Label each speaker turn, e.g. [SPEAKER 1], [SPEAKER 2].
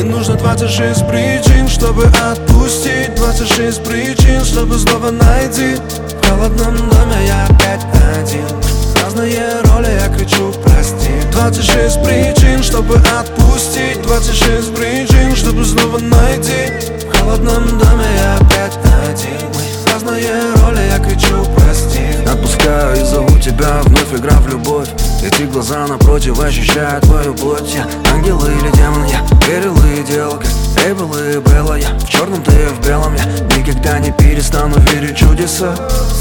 [SPEAKER 1] Мне нужно 26 причин, чтобы отпустить, 26 причин, чтобы снова найти. В холодном доме я опять один, разные роли, я кричу прости. 26 причин, чтобы отпустить, 26 причин, чтобы снова найти. В холодном доме я опять один, разные роли, я кричу прости.
[SPEAKER 2] Отпускаю и зову тебя, вновь игра в любовь. Эти глаза напротив ощущают твою плоть. Я ангел или демон, я верил и делал, как Эйбл и Белла. Я в черном, ты в белом, я никогда не перестану верить в чудеса.